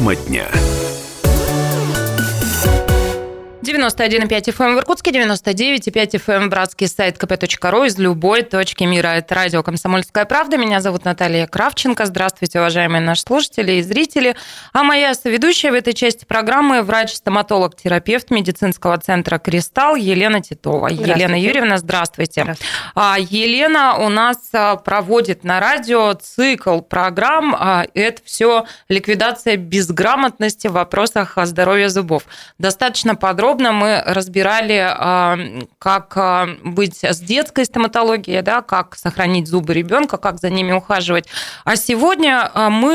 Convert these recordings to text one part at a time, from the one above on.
Тема дня. 91,5 FM в Иркутске, 99,5 FM братский сайт kp.ru из любой точки мира. Это радио «Комсомольская правда». Меня зовут Наталья Кравченко. Здравствуйте, уважаемые наши слушатели и зрители. А моя соведущая в этой части программы врач-стоматолог-терапевт медицинского центра «Кристалл» Елена Титова. Елена Юрьевна, здравствуйте. Здравствуйте. Елена у нас проводит на радио цикл программ. Это все ликвидация безграмотности в вопросах здоровья зубов. Достаточно подробно мы разбирали, как быть с детской стоматологией, да, как сохранить зубы ребенка, как за ними ухаживать. А сегодня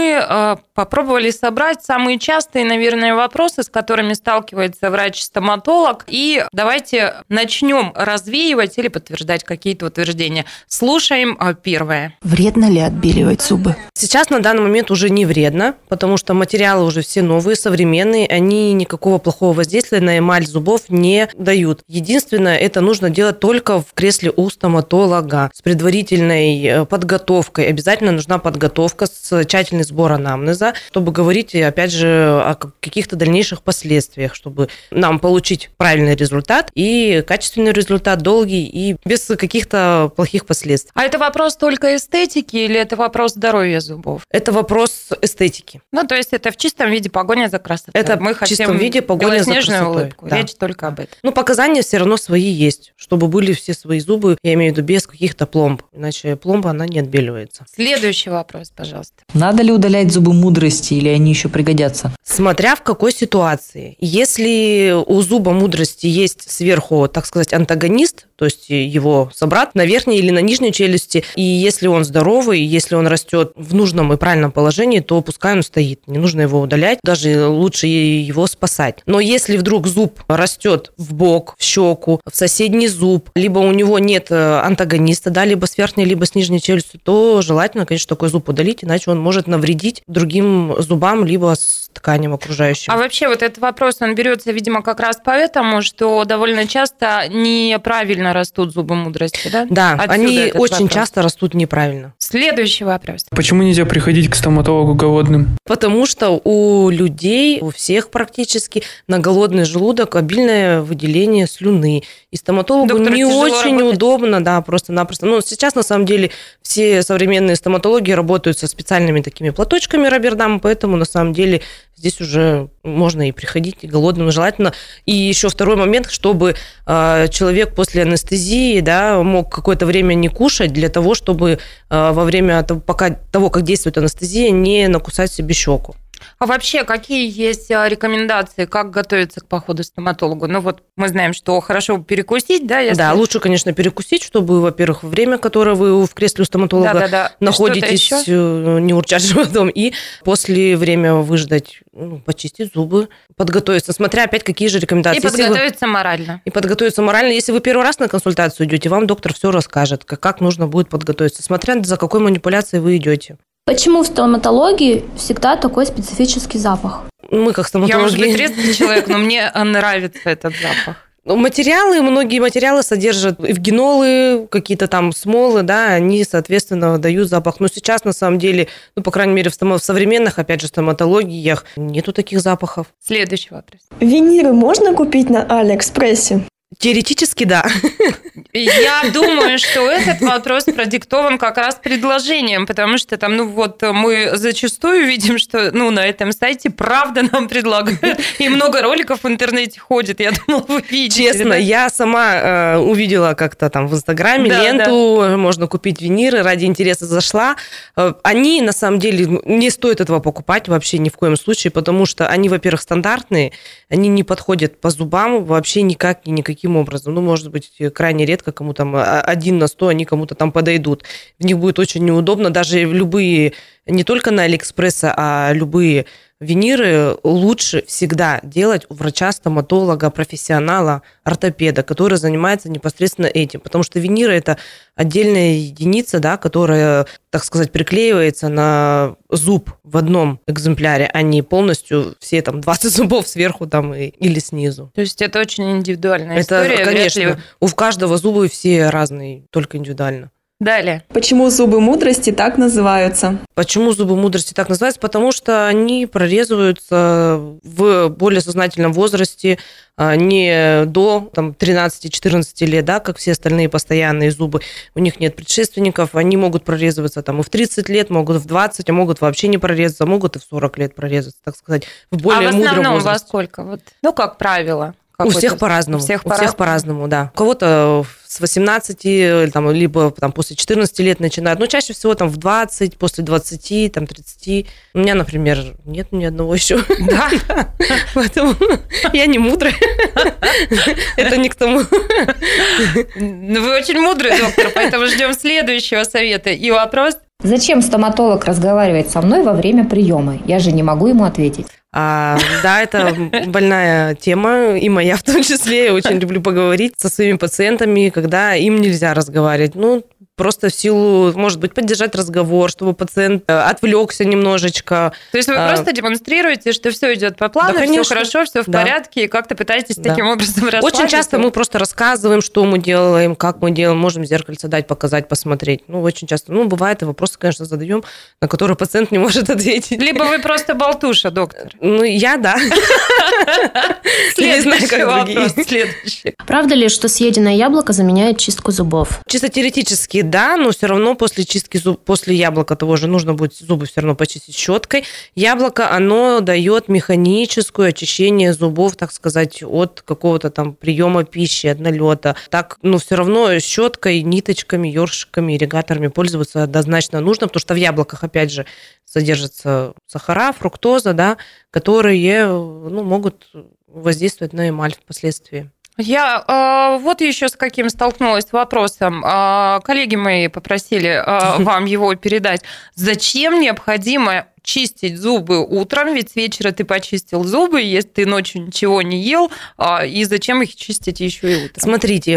мы попробовали собрать самые частые, наверное, вопросы, с которыми сталкивается врач-стоматолог. И давайте начнем развеивать или подтверждать какие-то утверждения. Слушаем первое. Вредно ли отбеливать зубы? Сейчас на данный момент уже не вредно, потому что материалы уже все новые, современные, они никакого плохого воздействия на эмаль зубов не дают. Единственное, это нужно делать только в кресле у стоматолога с предварительной подготовкой. Обязательно нужна подготовка, тщательный сбор анамнеза, чтобы говорить, опять же, о каких-то дальнейших последствиях, чтобы нам получить правильный результат и качественный результат, долгий и без каких-то плохих последствий. А это вопрос только эстетики или это вопрос здоровья зубов? Это вопрос эстетики. Ну, то есть это в чистом виде погоня за красотой. Это мы в чистом виде погоня за красотой. Улыбку. Да. Речь только об этом. Ну, показания все равно свои есть, чтобы были все свои зубы, я имею в виду, без каких-то пломб. Иначе пломба, она не отбеливается. Следующий вопрос, пожалуйста. Надо ли удалять зубы мудрости или они еще пригодятся? Смотря в какой ситуации. Если у зуба мудрости есть сверху, так сказать, антагонист, то есть его собрат на верхней или на нижней челюсти, и если он здоровый, если он растет в нужном и правильном положении, то пускай он стоит. Не нужно его удалять, даже лучше его спасать. Но если вдруг зуб растет в бок, в щеку, в соседний зуб, либо у него нет антагониста, да, либо с верхней, либо с нижней челюстью, то желательно, конечно, такой зуб удалить, иначе он может навредить другим зубам, либо с тканям окружающим. А вообще вот этот вопрос, он берется, видимо, как раз поэтому, что довольно часто неправильно растут зубы мудрости, да? Да, отсюда они очень вопрос. часто растут неправильно. Следующий вопрос. Почему нельзя приходить к стоматологу голодным? Потому что у людей, у всех практически, на голодный желудок обильное выделение слюны. И стоматологу Доктор, не очень работать? удобно, да, просто-напросто. Но сейчас, на самом деле, все современные стоматологи работают со специальными такими платочками Робердам, поэтому, на самом деле, здесь уже можно и приходить и голодным, желательно. И еще второй момент, чтобы человек после анестезии, да, мог какое-то время не кушать для того, чтобы во время того, как действует анестезия, не накусать себе щеку. А вообще, какие есть рекомендации, как готовиться к походу к стоматологу? Ну вот мы знаем, что хорошо перекусить, да? Если... Да, лучше, конечно, перекусить, чтобы, во-первых, время, которое вы в кресле у стоматолога находитесь, не урчать животом, и после время выждать, почистить зубы, подготовиться, смотря опять какие же рекомендации. И подготовиться морально. И подготовиться морально. Если вы первый раз на консультацию идете, вам доктор все расскажет, как нужно будет подготовиться, смотря за какой манипуляцией вы идете. Почему в стоматологии всегда такой специфический запах? Мы как стоматологи... Я, может быть, резкий человек, но мне нравится этот запах. Многие материалы содержат эвгенолы, какие-то там смолы, да, они, соответственно, дают запах. Но сейчас, на самом деле, по крайней мере, в современных, опять же, стоматологиях нету таких запахов. Следующий вопрос. Виниры можно купить на Алиэкспрессе? Теоретически, да. Я думаю, что этот вопрос продиктован как раз предложением, потому что там, мы зачастую видим, что, на этом сайте правда нам предлагают, и много роликов в интернете ходит, я думала, вы видите. Честно, я сама увидела как-то там в Инстаграме ленту, можно купить виниры, ради интереса зашла. Они, на самом деле, не стоит этого покупать вообще ни в коем случае, потому что они, во-первых, стандартные, они не подходят по зубам вообще никак и никаким образом. Может быть, крайне редко кому там 1 на 100 они кому-то там подойдут. В них будет очень неудобно. Даже любые, не только на Алиэкспрессе, а любые виниры лучше всегда делать у врача-стоматолога, профессионала, ортопеда, который занимается непосредственно этим. Потому что виниры – это отдельная единица, да, которая, так сказать, приклеивается на зуб в одном экземпляре, а не полностью все там 20 зубов сверху там или снизу. То есть это очень индивидуальная история? Это, конечно. У каждого зубы все разные, только индивидуально. Далее. Почему зубы мудрости так называются? Почему зубы мудрости так называются? Потому что они прорезываются в более сознательном возрасте, не до 13-14 лет, да, как все остальные постоянные зубы. У них нет предшественников, они могут прорезываться и в 30 лет, могут в 20, а могут вообще не прорезаться, могут и в 40 лет прорезаться, так сказать, в более мудром возрасте. А в основном во сколько? Как правило. У всех по-разному. У всех по-разному, да. У кого-то с 18, либо после 14 лет начинают. Но чаще всего в 20, после 20, 30. У меня, например, нет ни одного еще. Да? Поэтому я не мудрая. Это не к тому. Вы очень мудрый доктор, поэтому ждем следующего совета. И вопрос. Зачем стоматолог разговаривает со мной во время приема? Я же не могу ему ответить. Да, это больная тема, и моя в том числе. Я очень люблю поговорить со своими пациентами, когда им нельзя разговаривать. Просто в силу, может быть, поддержать разговор, чтобы пациент отвлекся немножечко. То есть вы просто демонстрируете, что все идет по плану, да, все хорошо, все в порядке, и как-то пытаетесь таким образом расслабиться? Очень часто мы просто рассказываем, что мы делаем, как мы делаем, можем зеркальце дать, показать, посмотреть. Очень часто, бывает, и вопросы, конечно, задаем, на которые пациент не может ответить. Либо вы просто болтуша, доктор. Я, да. Следующий вопрос. Следующий. Правда ли, что съеденное яблоко заменяет чистку зубов? Чисто теоретически, да, но все равно после чистки после яблока того же нужно будет зубы все равно почистить щеткой. Яблоко, оно дает механическое очищение зубов, так сказать, от какого-то приема пищи, от налета. Так, все равно щеткой, ниточками, ёршиками, ирригаторами пользоваться однозначно нужно, потому что в яблоках, опять же, содержатся сахара, фруктоза, да, которые могут воздействовать на эмаль впоследствии. Я вот еще с каким столкнулась вопросом. Коллеги мои попросили вам его передать. Зачем необходимо чистить зубы утром? Ведь с вечера ты почистил зубы, если ты ночью ничего не ел, и зачем их чистить еще и утром? Смотрите,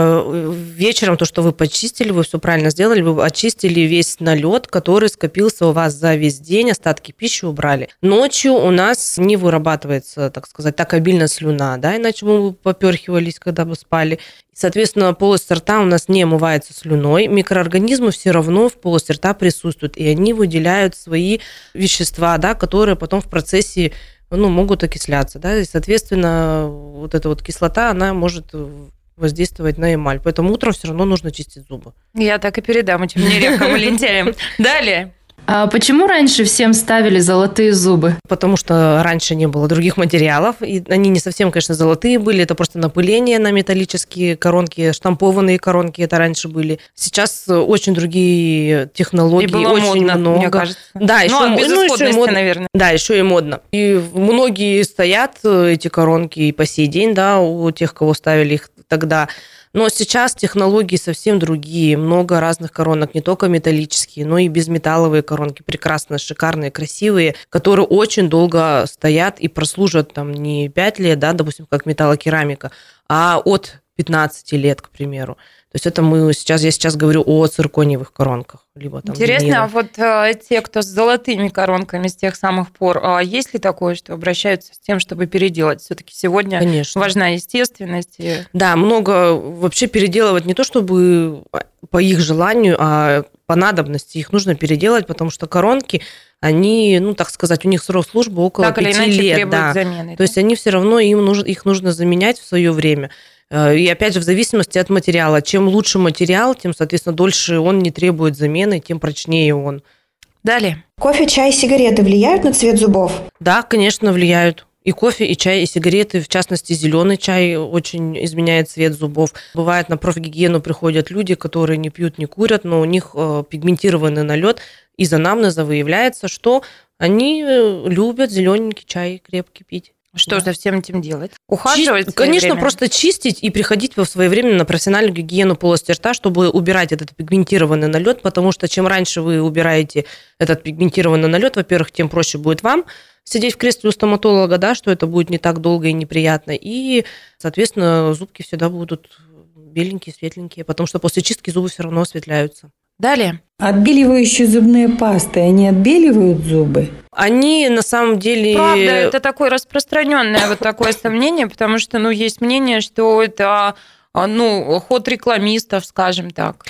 вечером то, что вы почистили, вы все правильно сделали, вы очистили весь налет, который скопился у вас за весь день, остатки пищи убрали. Ночью у нас не вырабатывается, так сказать, так обильно слюна, да, иначе мы бы поперхивались, когда бы спали. Соответственно, полость рта у нас не омывается слюной, микроорганизмы все равно в полости рта присутствуют, и они выделяют свои вещества, да, которые потом в процессе могут окисляться. Да, и, соответственно, вот эта вот кислота, она может воздействовать на эмаль. Поэтому утром все равно нужно чистить зубы. Я так и передам этим нерехам и лентяям. Далее. А почему раньше всем ставили золотые зубы? Потому что раньше не было других материалов, и они не совсем, конечно, золотые были, это просто напыление на металлические коронки, штампованные коронки это раньше были. Сейчас очень другие технологии, и было очень модно, много. Мне кажется. Да, еще модно, наверное. Да, еще и модно. И многие стоят эти коронки и по сей день, да, у тех, кого ставили их тогда. Но сейчас технологии совсем другие. Много разных коронок, не только металлические, но и безметалловые коронки. Прекрасные, шикарные, красивые, которые очень долго стоят и прослужат не 5 лет, да, допустим, как металлокерамика, а от 15 лет, к примеру. То есть это я сейчас говорю о циркониевых коронках. Либо Интересно, вот те, кто с золотыми коронками с тех самых пор, есть ли такое, что обращаются с тем, чтобы переделать? Все-таки сегодня Конечно. Важна естественность. Да, много вообще переделывать не то, чтобы по их желанию, а по надобности. Их нужно переделать, потому что коронки, они, так сказать, у них срок службы около 5 лет. Да. Замены, то есть они все равно, их нужно заменять в свое время. И опять же, в зависимости от материала. Чем лучше материал, тем, соответственно, дольше он не требует замены, тем прочнее он. Далее. Кофе, чай, сигареты влияют на цвет зубов? Да, конечно, влияют. И кофе, и чай, и сигареты, в частности, зеленый чай очень изменяет цвет зубов. Бывает, на профгигиену приходят люди, которые не пьют, не курят, но у них пигментированный налет. Из анамнеза выявляется, что они любят зелененький чай крепкий пить. Что со всем этим делать? Ухаживать? Конечно, просто чистить и приходить своевременно на профессиональную гигиену полости рта, чтобы убирать этот пигментированный налет, потому что чем раньше вы убираете этот пигментированный налет, во-первых, тем проще будет вам сидеть в кресле у стоматолога, да, что это будет не так долго и неприятно, и, соответственно, зубки всегда будут беленькие, светленькие, потому что после чистки зубы все равно осветляются. Далее. Отбеливающие зубные пасты, они отбеливают зубы? Они на самом деле... Правда, это такое распространенное вот такое сомнение, потому что, есть мнение, что это, ход рекламистов, скажем так.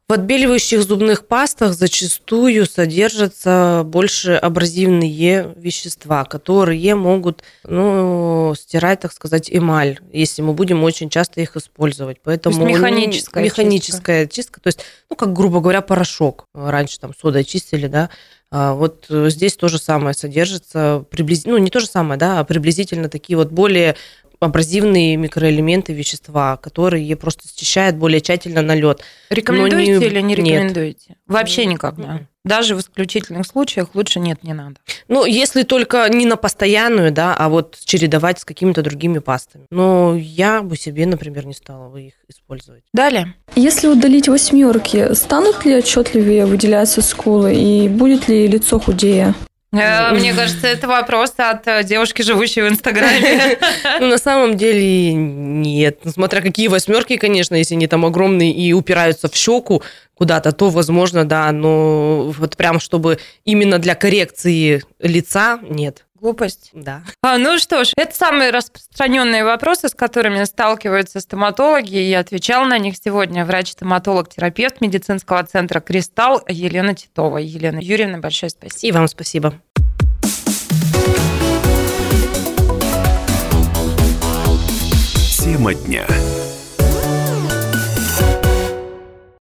В отбеливающих зубных пастах зачастую содержатся больше абразивные вещества, которые могут стирать, так сказать, эмаль, если мы будем очень часто их использовать. Поэтому то есть механическая чистка. То есть, как, грубо говоря, порошок. Раньше там содой чистили, да. Вот здесь то же самое содержится, не то же самое, да, а приблизительно такие вот более абразивные микроэлементы, вещества, которые просто счищают более тщательно налет. Рекомендуете или не рекомендуете? Нет. Вообще никогда? Даже в исключительных случаях лучше не надо? Если только не на постоянную, да, а вот чередовать с какими-то другими пастами. Но я бы себе, например, не стала бы их использовать. Далее. Если удалить восьмерки, станут ли отчетливее выделяться скулы и будет ли лицо худее? Мне кажется, это вопрос от девушки, живущей в Инстаграме. На самом деле нет. Смотря какие восьмерки, конечно, если они там огромные и упираются в щеку куда-то, то возможно, да, но вот прям чтобы именно для коррекции лица нет. Глупость. Да. Ну что ж, это самые распространенные вопросы, с которыми сталкиваются стоматологи. Я отвечала на них сегодня врач-стоматолог-терапевт медицинского центра «Кристалл» Елена Титова. Елена Юрьевна, большое спасибо. И вам спасибо. Тема дня.